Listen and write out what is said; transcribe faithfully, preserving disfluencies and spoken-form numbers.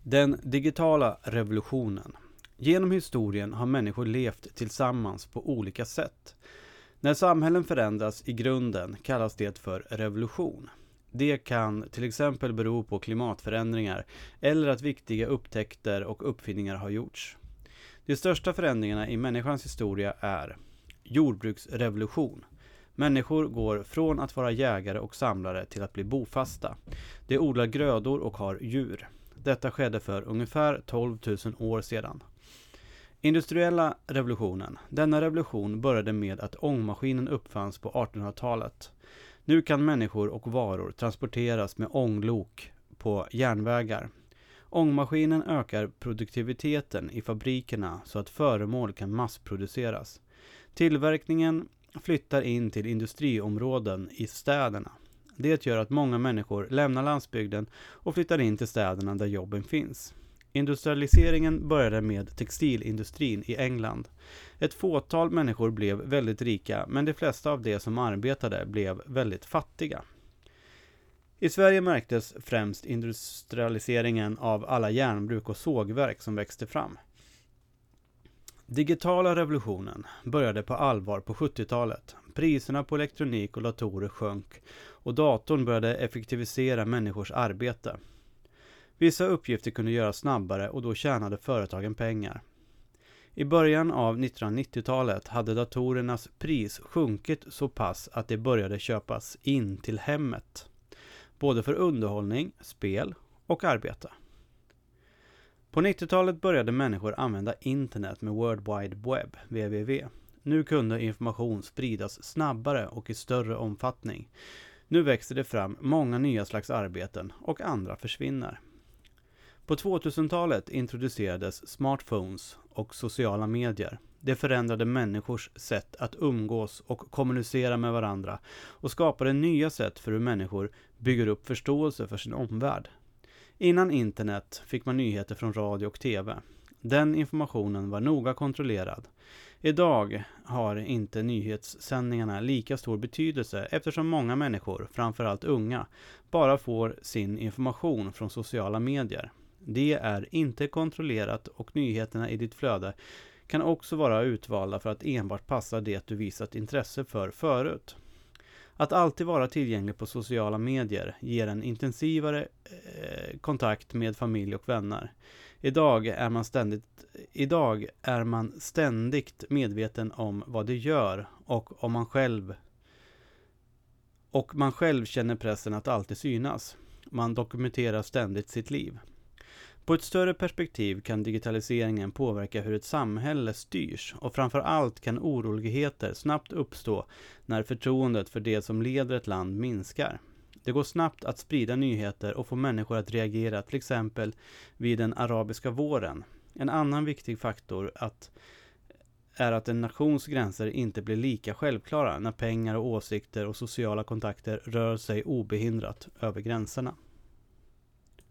Den digitala revolutionen. Genom historien har människor levt tillsammans på olika sätt. När samhällen förändras i grunden kallas det för revolution. Det kan till exempel bero på klimatförändringar eller att viktiga upptäckter och uppfinningar har gjorts. De största förändringarna i människans historia är jordbruksrevolution. Människor går från att vara jägare och samlare till att bli bofasta. De odlar grödor och har djur. Detta skedde för ungefär tolv tusen år sedan. Industriella revolutionen. Denna revolution började med att ångmaskinen uppfanns på artonhundratalet. Nu kan människor och varor transporteras med ånglok på järnvägar. Ångmaskinen ökar produktiviteten i fabrikerna så att föremål kan massproduceras. Tillverkningen flyttar in till industriområden i städerna. Det gör att många människor lämnar landsbygden och flyttar in till städerna där jobben finns. Industrialiseringen började med textilindustrin i England. Ett fåtal människor blev väldigt rika, men de flesta av de som arbetade blev väldigt fattiga. I Sverige märktes främst industrialiseringen av alla järnbruk och sågverk som växte fram. Digitala revolutionen började på allvar på sjuttiotalet. Priserna på elektronik och datorer sjönk och datorn började effektivisera människors arbete. Vissa uppgifter kunde göras snabbare och då tjänade företagen pengar. I början av nittonhundranittiotalet hade datorernas pris sjunkit så pass att det började köpas in till hemmet. Både för underhållning, spel och arbete. På nittiotalet började människor använda internet med World Wide Web, W W W. Nu kunde information spridas snabbare och i större omfattning. Nu växer det fram många nya slags arbeten och andra försvinner. På tvåtusentalet introducerades smartphones och sociala medier. Det förändrade människors sätt att umgås och kommunicera med varandra och skapade nya sätt för hur människor bygger upp förståelse för sin omvärld. Innan internet fick man nyheter från radio och tv. Den informationen var noga kontrollerad. Idag har inte nyhetssändningarna lika stor betydelse eftersom många människor, framförallt unga, bara får sin information från sociala medier. Det är inte kontrollerat och nyheterna i ditt flöde kan också vara utvalda för att enbart passa det du visat intresse för förut. Att alltid vara tillgänglig på sociala medier ger en intensivare eh, kontakt med familj och vänner. Idag är man ständigt, idag är man ständigt medveten om vad det gör och om man själv och man själv känner pressen att alltid synas. Man dokumenterar ständigt sitt liv. På ett större perspektiv kan digitaliseringen påverka hur ett samhälle styrs och framför allt kan oroligheter snabbt uppstå när förtroendet för det som leder ett land minskar. Det går snabbt att sprida nyheter och få människor att reagera till exempel vid den arabiska våren. En annan viktig faktor att, är att en nations gränser inte blir lika självklara när pengar och åsikter och sociala kontakter rör sig obehindrat över gränserna.